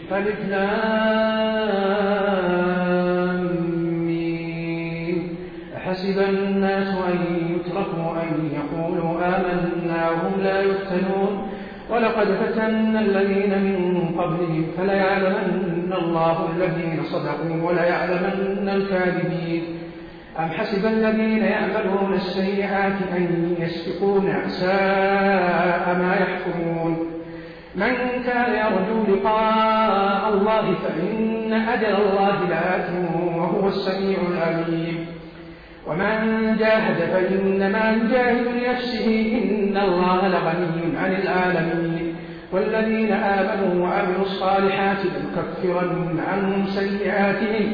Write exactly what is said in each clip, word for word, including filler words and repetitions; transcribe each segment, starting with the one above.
ألف لام ميم. أحسب الناس أن يتركوا أن يقولوا آمنا وهم لا يفتنون ولقد فتنا الذين من قبلهم فليعلمن الله الذين صدقوا وليعلمن الكاذبين. أم حسب الذين يعملون السيئات أن يسبقونا ساء ما يحكمون. من كان يرجو لقاء الله فإن أجل الله لآت وهو السميع العليم. ومن جاهد فإنما يجاهد لنفسه إن الله لغني عن العالمين. والذين آمنوا وعملوا الصالحات لنكفرن عنهم سيئاتهم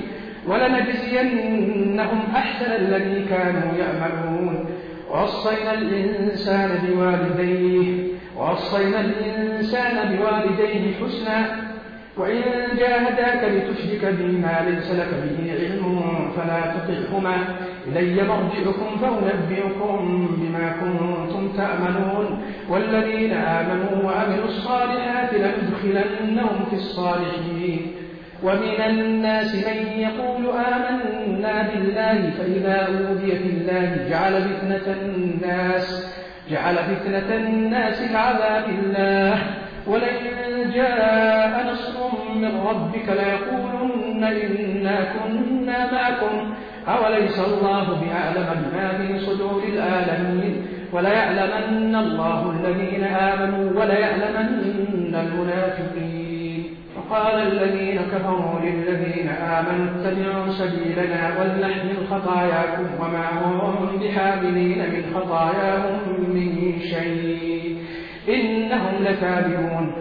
ولنجزينهم أحسن الذي كانوا يعملون. ووصينا الإنسان بوالديه ووصينا الإنسان بوالديه حسنا وإن جاهداك لتشرك بما ليس لك به علم فلا تطعهما إلي مرجعكم فأنبئكم بما كنتم تعملون. والذين آمنوا وعملوا الصالحات لندخلنهم في الصالحين. ومن الناس من يقول آمنا بالله فإذا أوذي في الله جعل فتنة الناس جعل فتنة الناس كعذاب الله ولئن جاء نصر من ربك ليقولن إنا كنا معكم أوليس الله بأعلم بما في صدور العالمين. وليعلمن الله الذين آمنوا وليعلمن المنافقين. وقال الذين كفروا للذين آمنوا اتبعوا سبيلنا ولنحمل خطاياكم وما هم بحاملين من خطاياهم من شيء إنهم لكاذبون.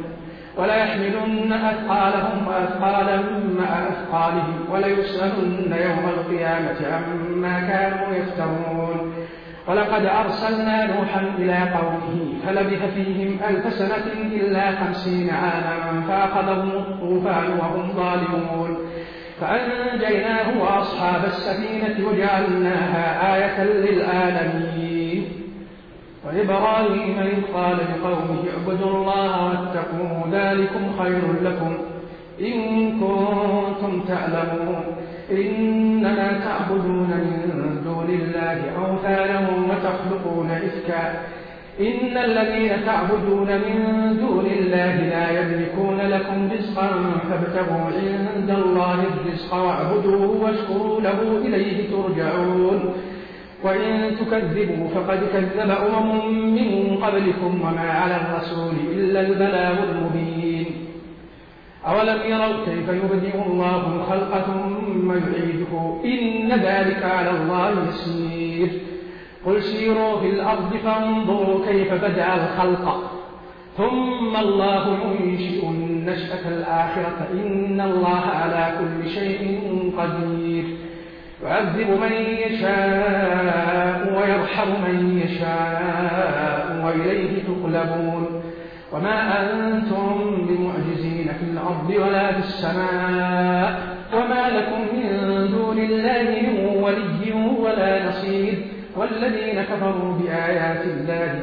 وليحملن أثقالهم وأثقالا مع أثقالهم وليسألن يوم القيامة عما كانوا يفترون. ولقد أرسلنا نوحا إلى قومه فلبث فيهم ألف سنة إلا خمسين عاما فأخذهم الطوفان وهم ظالمون فأنجيناه وأصحاب السفينة وجعلناها آية للعالمين. وإبراهيم إذ قال لقومه اعبدوا الله واتقوه ذلكم خير لكم إن كنتم تعلمون. إنما تعبدون من دون الله أوثانا وتخلقون إفكا إن الذين تعبدون من دون الله لا يملكون لكم رزقا فابتغوا عند الله الرزق واعبدوه واشكروا له إليه ترجعون. وإن تكذبوا فقد كذب أمم من قبلكم وما على الرسول إلا البلاغ المبين. أولم يروا كيف يبدئ الله الخلق ثم يعيده إن ذلك على الله يسير. قل سيروا في الأرض فانظروا كيف بدأ الخلق ثم الله ينشئ النشأة الآخرة إن الله على كل شيء قدير. يعذب من يشاء ويرحم من يشاء وإليه تقلبون. وما أنتم بمعجزين في الأرض ولا في السماء وما لكم من دون الله من ولي ولا نصير. والذين كفروا بآيات الله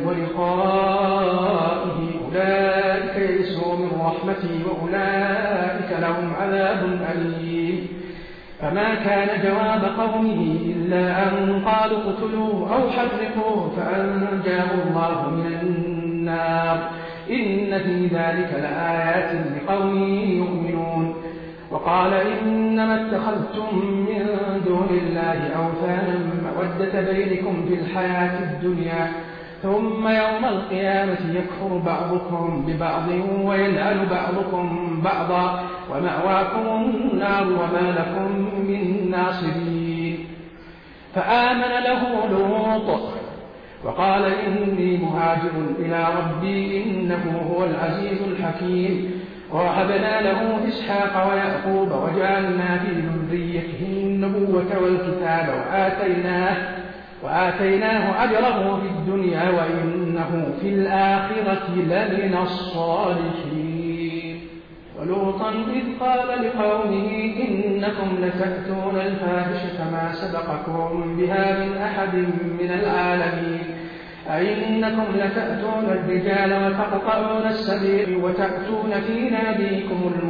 ولقائه أولئك يئسوا من رحمتي وأولئك لهم عذاب أليم. فما كان جواب قومه إلا أن قالوا اقتلوه أو حرقوه فأنجاه الله من النار إن في ذلك لآيات لقوم يؤمنون. وقال إنما اتخذتم من دون الله أوثانا مودة بينكم في الحياة الدنيا ثم يوم القيامة يكفر بعضكم ببعض ويلعن بعضكم بعضا ومأواكم النار وما لكم من ناصرين. فآمن له لوط وقال إني مهاجر إلى ربي إنه هو العزيز الحكيم. ووهبنا له إسحاق ويعقوب وجعلنا في ذريته النبوة والكتاب وآتيناه, وآتيناه أجره في الدنيا وإنه في الآخرة لمن الصالحين. ولوطا إذ قال لقومه إنكم لتأتون الفاحشة ما سبقكم بها من أحد من العالمين أئنكم لتأتون الرجال وتقطعون السبيل وتأتون في ناديكم المنكر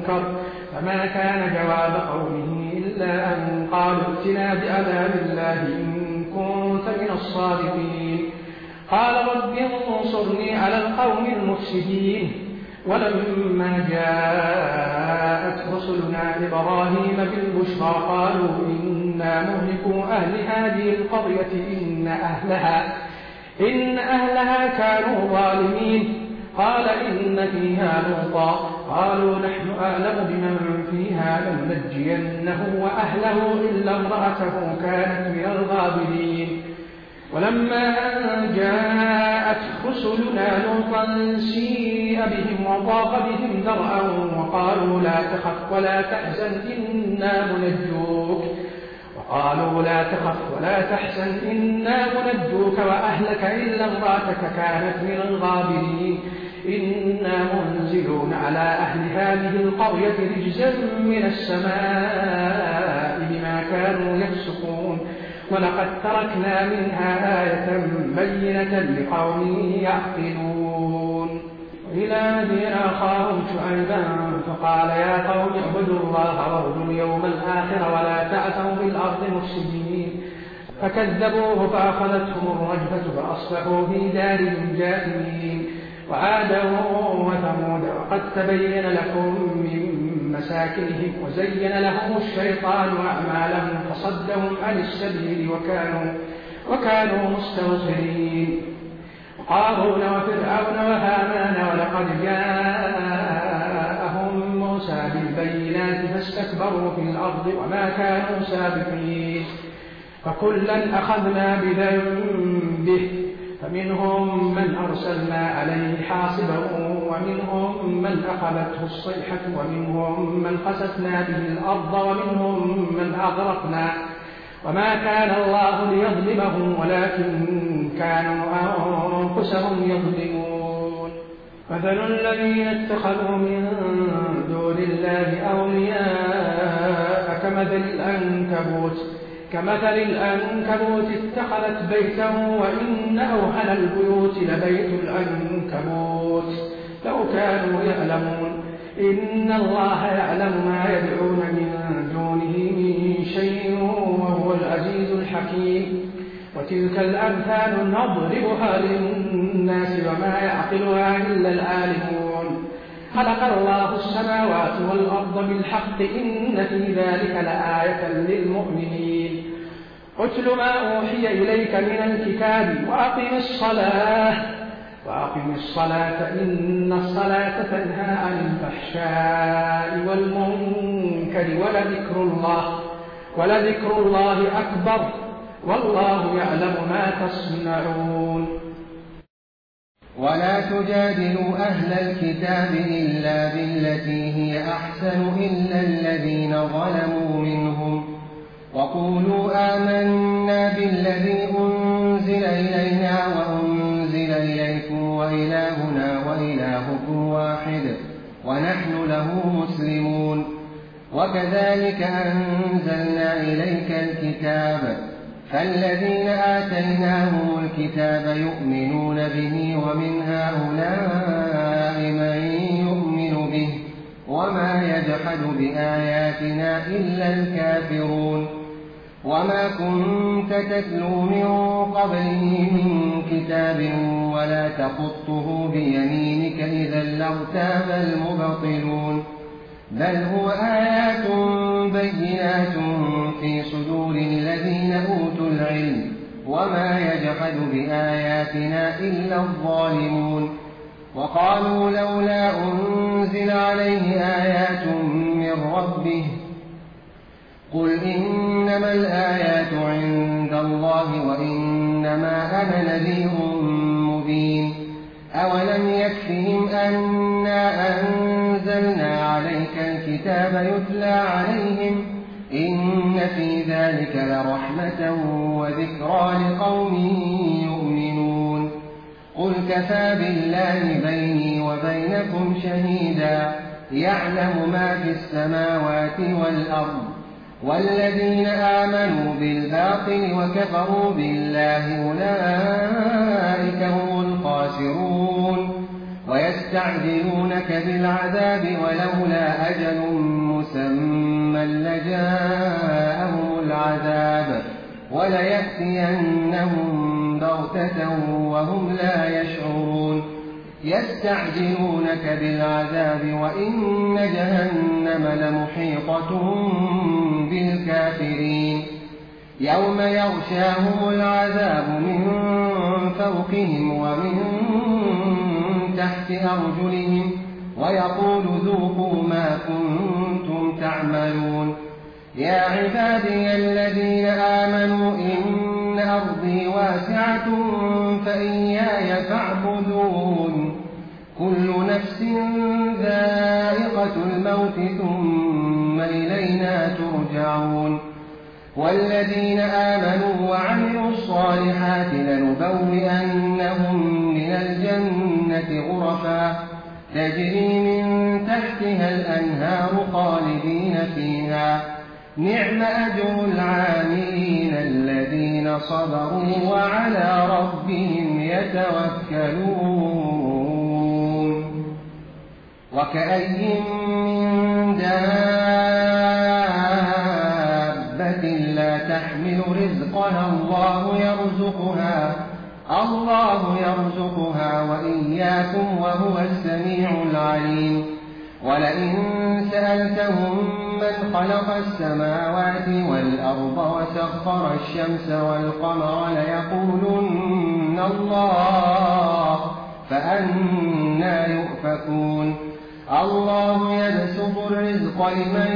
المنكر فما كان جواب قومه إلا أن قالوا ائتنا بعذاب الله إن كنت من الصادقين. قال رب انصرني على القوم المفسدين. ولما جاءت رسلنا إبراهيم بالبشرى قالوا إنا مهلكو أهل هذه القرية إن أهلها, إن أهلها كانوا ظالمين. قال إن فيها لوطا قالوا نحن أعلم بمن فيها لننجينه وأهله إلا امرأته كانت من الغابرين. ولما أن جاءت رسلنا لوطا سيء بهم وضاق بهم ذرعا وقالوا لا تخف ولا تحزن إنا منجوك وقالوا لا تخف ولا تحزن إنا منجوك وأهلك إلا امرأتك كانت من الغابرين. إنا منزلون على أهل هذه القرية رجزا من السماء بما كانوا يفسقون. ولقد تركنا منها آية بينة لقوم يعقلون. إلى مدين أخاهم شعيبا فقال يا قوم اعبدوا الله وارجوا اليوم الآخر ولا تعثوا في الأرض مفسدين. فكذبوه فأخذتهم الرجفة فأصبحوا في دارهم جاثمين. وعادا وثمود وقد تبين لكم من مساكنهم وزين لهم الشيطان أعمالهم فصدهم عن السبيل وكانوا, وكانوا مستبصرين. وقارون وفرعون وهامان ولقد جاءهم موسى بالبينات فاستكبروا في الأرض وما كانوا سابقين. فكلا أخذنا بذنبه فمنهم من أرسلنا عليه حاصبا ومنهم من أخذته الصيحة ومنهم من خسفنا به الأرض ومنهم من أغرقنا وما كان الله ليظلمهم ولكن كانوا أنفسهم يظلمون. مثل الذين اتخذوا من دون الله أولياء كمثل العنكبوت كمثل الأنكبوت اتخذت بيتا وإن أوهن البيوت لبيت الأنكبوت لو كانوا يعلمون. إن الله يعلم ما يدعون من دونه من شيء وهو العزيز الحكيم. وتلك الأمثال نضربها للناس وما يعقلها إلا العالمون. خلق الله السماوات والأرض بالحق إن في ذلك لآية للمؤمنين. اتل ما أوحي إليك من الكتاب وأقم الصلاة وأقم الصلاة إن الصلاة تنهى عن الفحشاء والمنكر ولذكر الله ولذكر الله أكبر والله يعلم ما تصنعون. ولا تجادلوا أهل الكتاب إلا بالتي هي أحسن إلا الذين ظلموا منهم وقولوا آمنا بالذي أنزل إلينا وأنزل إليكم وإلهنا وإلهكم واحد ونحن له مسلمون. وكذلك أنزلنا إليك الكتاب فالذين آتيناهم الكتاب يؤمنون به ومن هؤلاء من يؤمن به وما يجحد بآياتنا إلا الكافرون. وما كنت تتلو من قبله من كتاب ولا تخطه بيمينك إذا لارتاب المبطلون. بل هو آيات بينات في صدور الذين أوتوا العلم وما يجحد بآياتنا إلا الظالمون. وقالوا لولا أنزل عليه آيات من ربه قل إنما الآيات عند الله وإنما أنا نذير مبين. أولم يكفهم أنا أنزلنا عليك الكتاب يتلى عليهم إن في ذلك لرحمة وذكرى لقوم يؤمنون. قل كفى بالله بيني وبينكم شهيدا يعلم ما في السماوات والأرض. والذين آمنوا بالباطل وكفروا بالله أولئك هم الخاسرون. ويستعجلونك بالعذاب ولولا أجل مسمى لجاءهم العذاب وليأتينهم بغتة وهم لا يشعرون يستعجلونك بالعذاب وإن جهنم لمحيطة بالكافرين يوم يغشاهم العذاب من فوقهم ومن تحت أرجلهم ويقول ذوقوا ما كنتم تعملون يا عبادي الذين آمنوا إن أرضي واسعة فإياي فاعبدون كل نفس ذائقة الموت ثم إلينا ترجعون والذين آمنوا وعملوا الصالحات لنبوئنهم من الجنة غرفا تجري من تحتها الأنهار خالدين فيها نعم أجر العاملين الذين صبروا وعلى ربهم يتوكلون وكأي من دابة لا تحمل رزقها الله يرزقها الله يرزقها وإياكم وهو السميع العليم ولئن سألتهم من خلق السماوات والأرض وسخر الشمس والقمر ليقولن الله فأنى يؤفكون الله يبسط الرزق لمن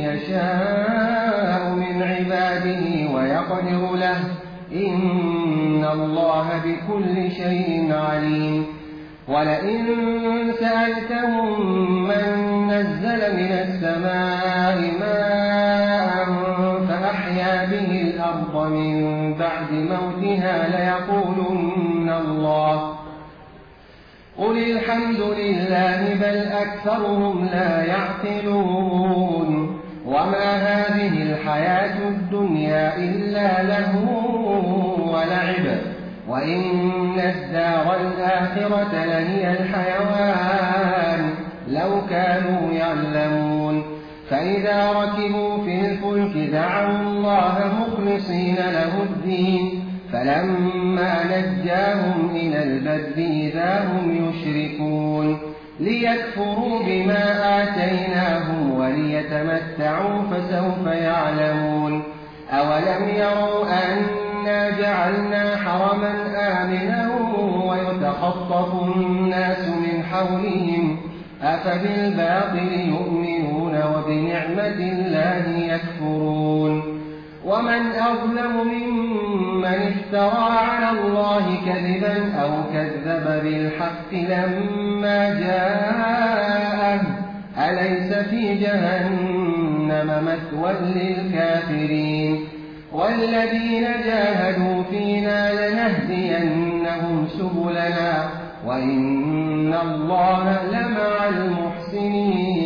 يشاء من عباده ويقدر له إن الله بكل شيء عليم ولئن سألتهم من نزل من السماء ماء فأحيا به الأرض من بعد موتها ليقولن الله قل الحمد لله بل أكثرهم لا يعقلون وما هذه الحياة الدنيا إلا لهو ولعب وإن الدار الآخرة لهي الحيوان لو كانوا يعلمون فإذا ركبوا في الفلك دعوا الله مخلصين له الدين فلما نجاهم إلى البر إذا هم يشركون ليكفروا بما آتيناهم وليتمتعوا فسوف يعلمون أولم يروا أنا جعلنا حرما آمنا ويتخطف الناس من حولهم أفبالباطل يؤمنون وبنعمة الله يكفرون ومن أظلم ممن افترى على الله كذبا أو كذب بالحق لما جاءه أليس في جهنم مثوى للكافرين والذين جاهدوا فينا لنهدينهم سبلنا وإن الله لمع المحسنين